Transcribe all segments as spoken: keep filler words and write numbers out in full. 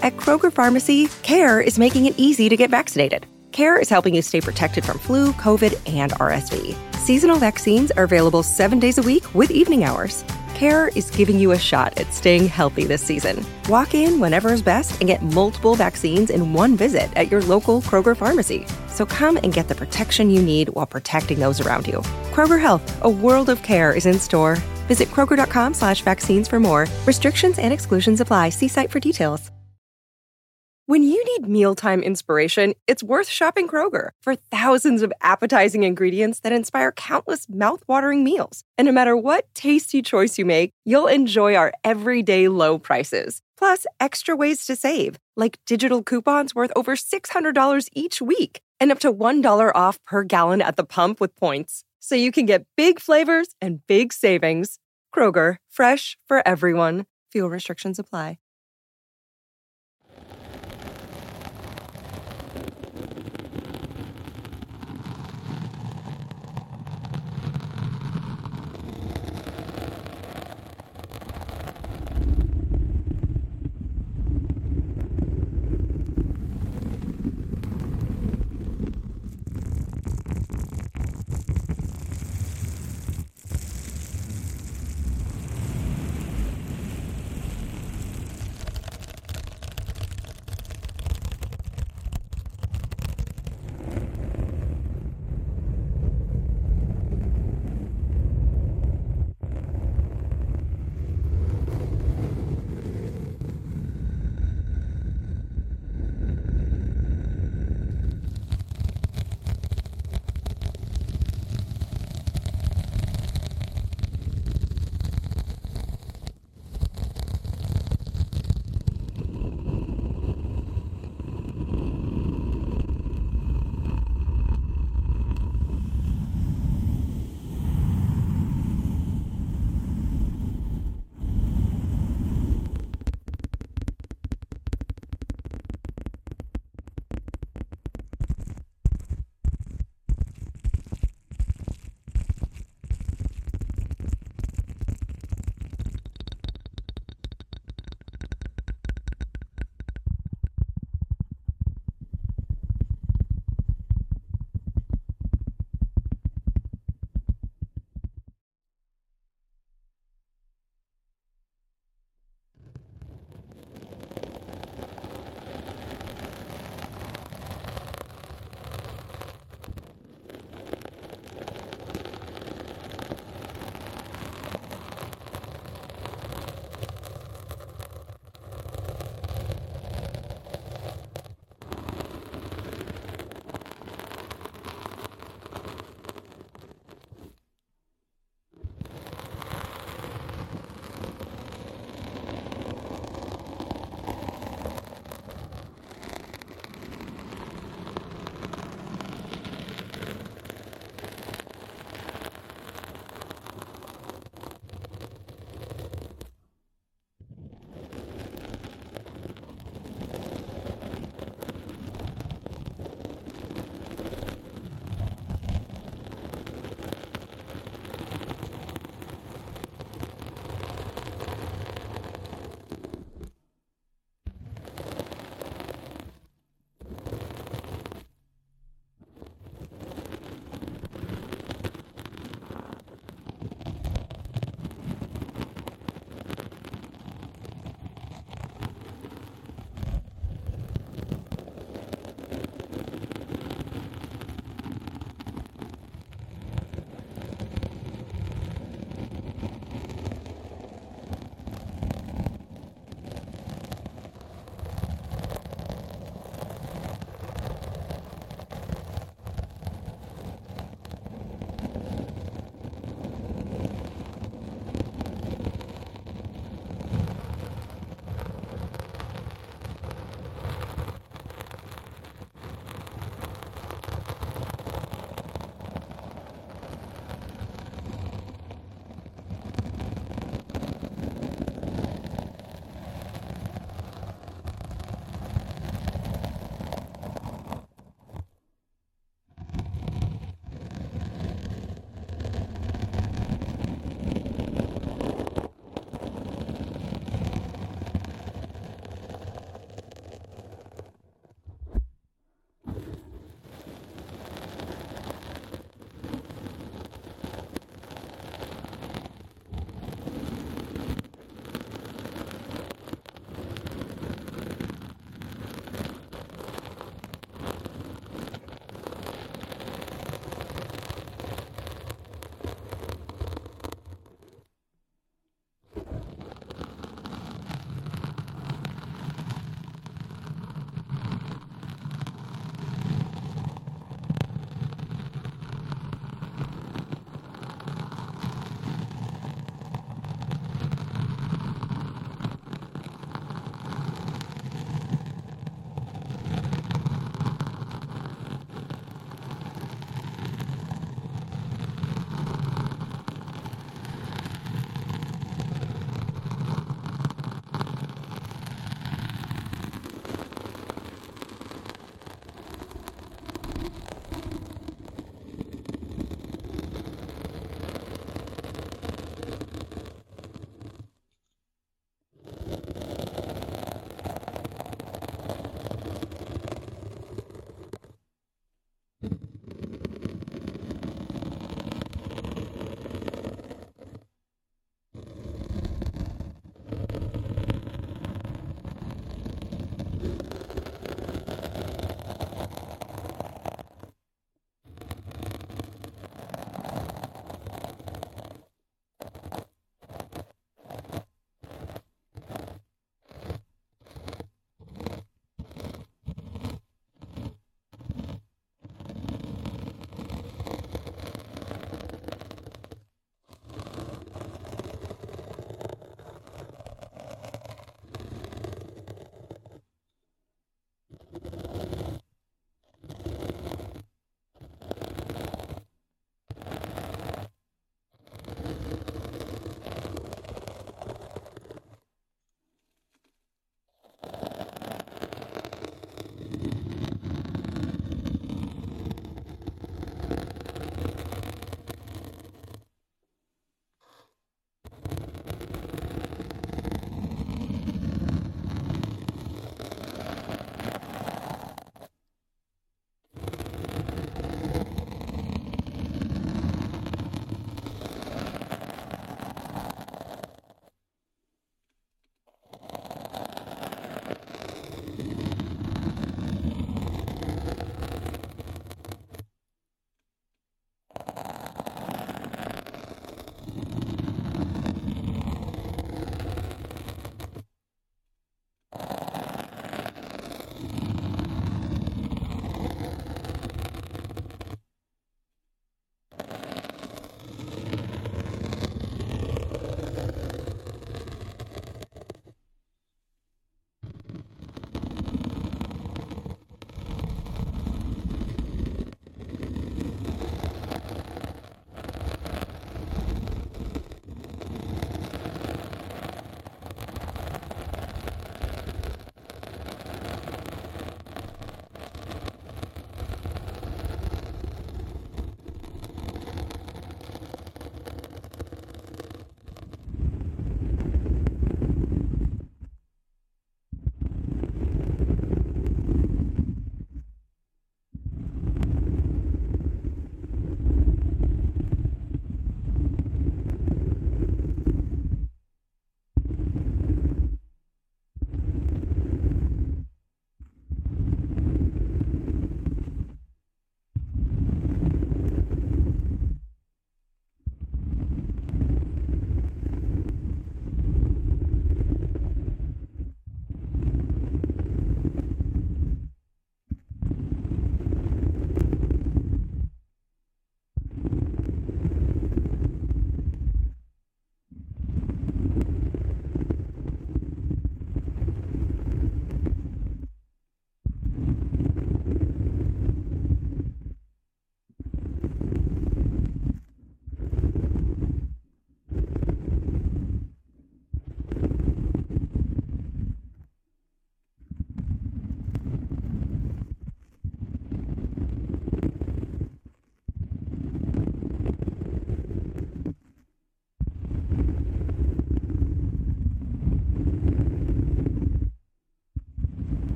At Kroger Pharmacy, CARE is making it easy to get vaccinated. CARE is helping you stay protected from flu, COVID, and R S V. Seasonal vaccines are available seven days a week with evening hours. CARE is giving you a shot at staying healthy this season. Walk in whenever is best and get multiple vaccines in one visit at your local Kroger Pharmacy. So come and get the protection you need while protecting those around you. Kroger Health, a world of care is in store. Visit Kroger.com slash vaccines for more. Restrictions and exclusions apply. See site for details. When you need mealtime inspiration, it's worth shopping Kroger for thousands of appetizing ingredients that inspire countless mouth-watering meals. And no matter what tasty choice you make, you'll enjoy our everyday low prices. Plus, extra ways to save, like digital coupons worth over six hundred dollars each week and up to one dollar off per gallon at the pump with points. So you can get big flavors and big savings. Kroger, fresh for everyone. Fuel restrictions apply.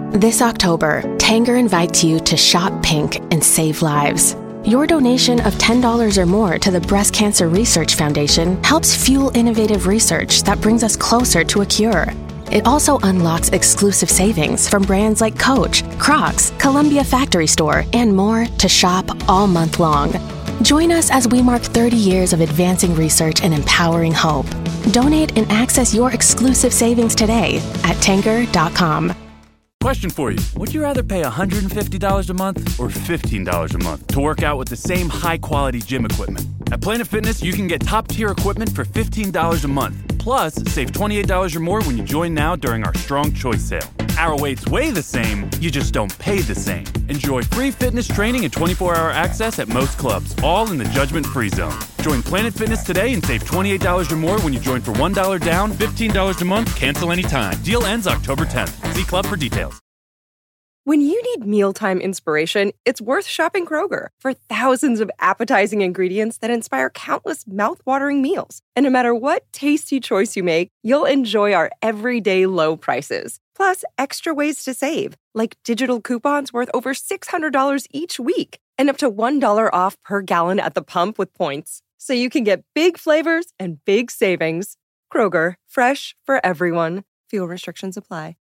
This October, Tanger invites you to shop pink and save lives. Your donation of ten dollars or more to the Breast Cancer Research Foundation helps fuel innovative research that brings us closer to a cure. It also unlocks exclusive savings from brands like Coach, Crocs, Columbia Factory Store, and more to shop all month long. Join us as we mark thirty years of advancing research and empowering hope. Donate and access your exclusive savings today at tanger dot com. Question for you. Would you rather pay one hundred fifty dollars a month or fifteen dollars a month to work out with the same high-quality gym equipment? At Planet Fitness, you can get top-tier equipment for fifteen dollars a month. Plus, save twenty-eight dollars or more when you join now during our Strong Choice sale. Our weights weigh the same, you just don't pay the same. Enjoy free fitness training and twenty-four hour access at most clubs, all in the judgment-free zone. Join Planet Fitness today and save twenty-eight dollars or more when you join for one dollar down, fifteen dollars a month, cancel anytime. Deal ends October tenth. See club for details. When you need mealtime inspiration, it's worth shopping Kroger for thousands of appetizing ingredients that inspire countless mouth-watering meals. And no matter what tasty choice you make, you'll enjoy our everyday low prices. Plus, extra ways to save, like digital coupons worth over six hundred dollars each week and up to one dollar off per gallon at the pump with points. So you can get big flavors and big savings. Kroger, fresh for everyone. Fuel restrictions apply.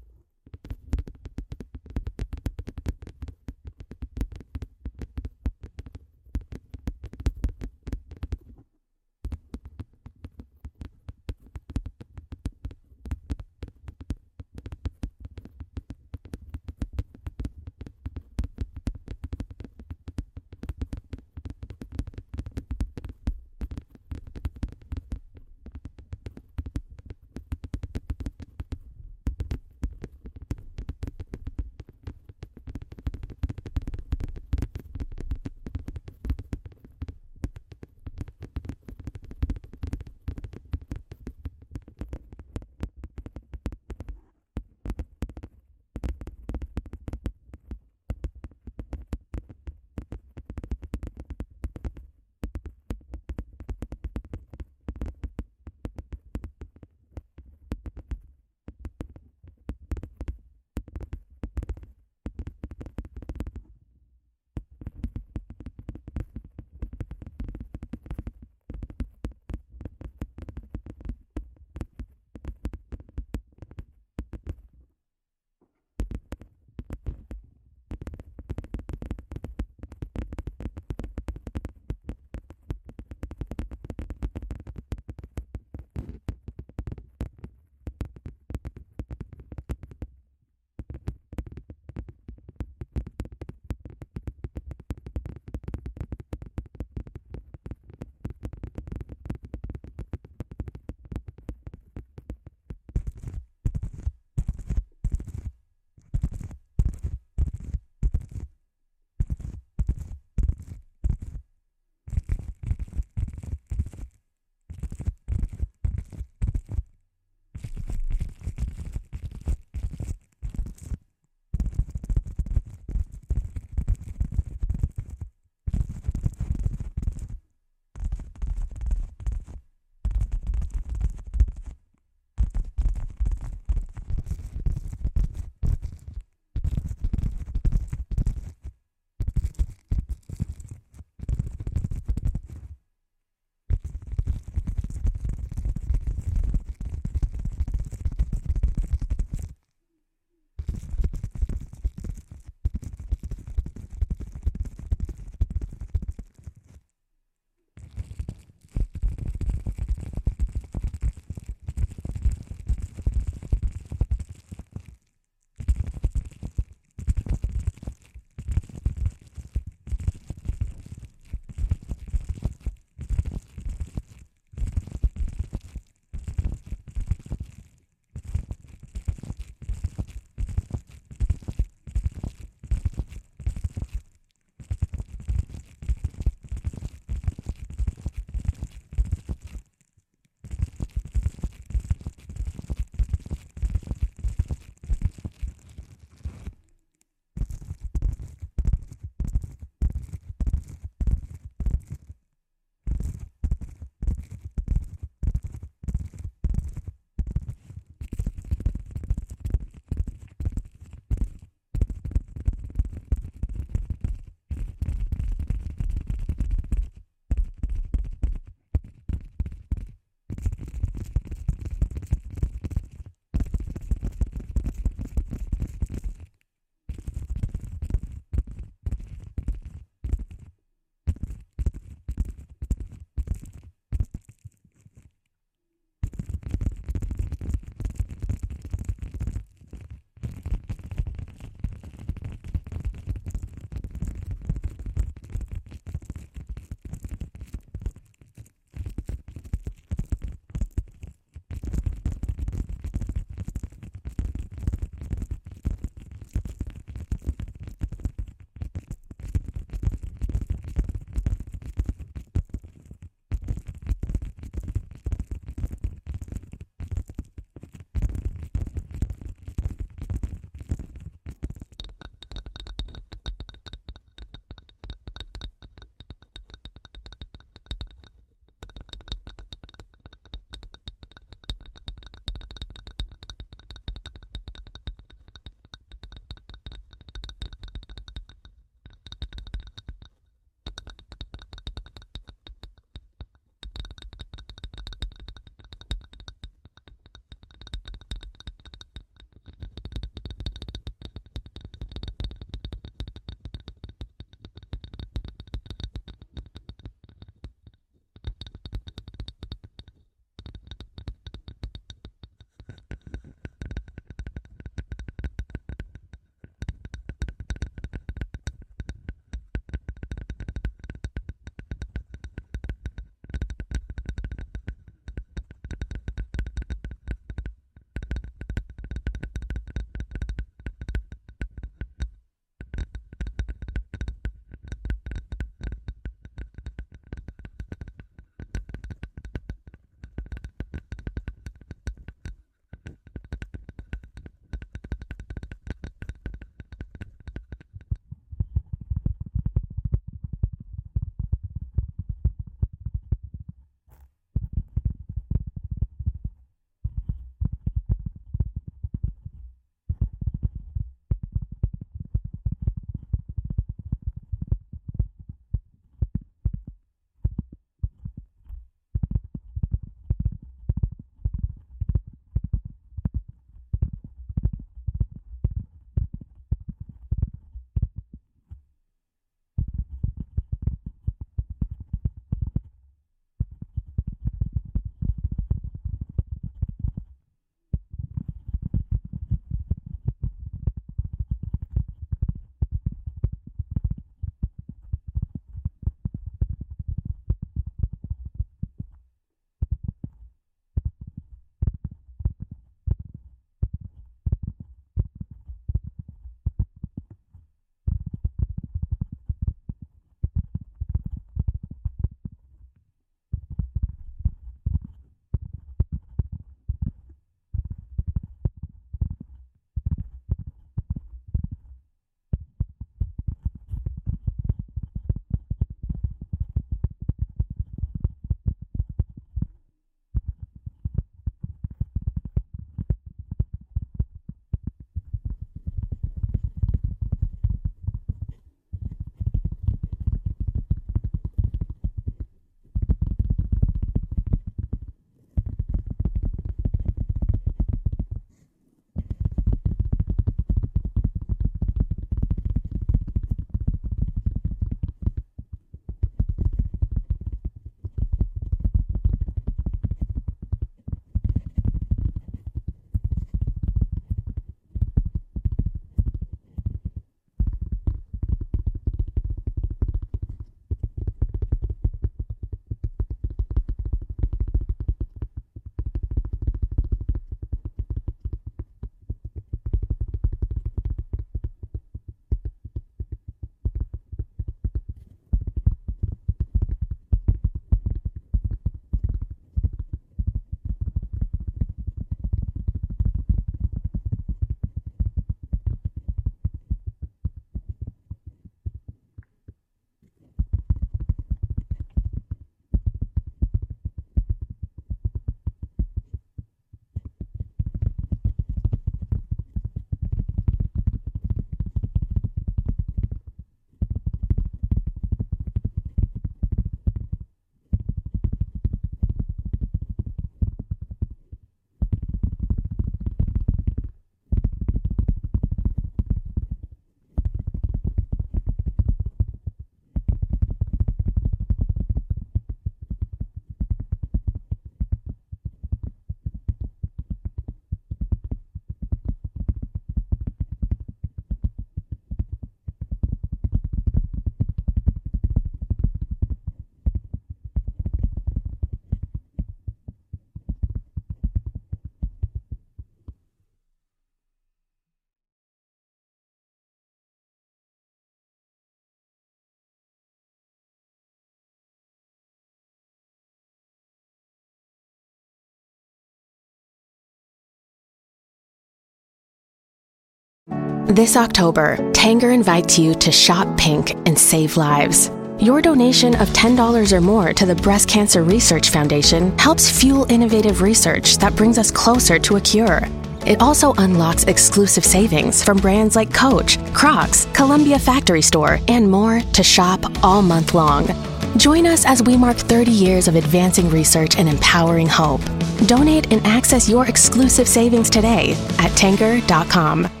This October, Tanger invites you to shop pink and save lives. Your donation of ten dollars or more to the Breast Cancer Research Foundation helps fuel innovative research that brings us closer to a cure. It also unlocks exclusive savings from brands like Coach, Crocs, Columbia Factory Store, and more to shop all month long. Join us as we mark thirty years of advancing research and empowering hope. Donate and access your exclusive savings today at Tanger dot com.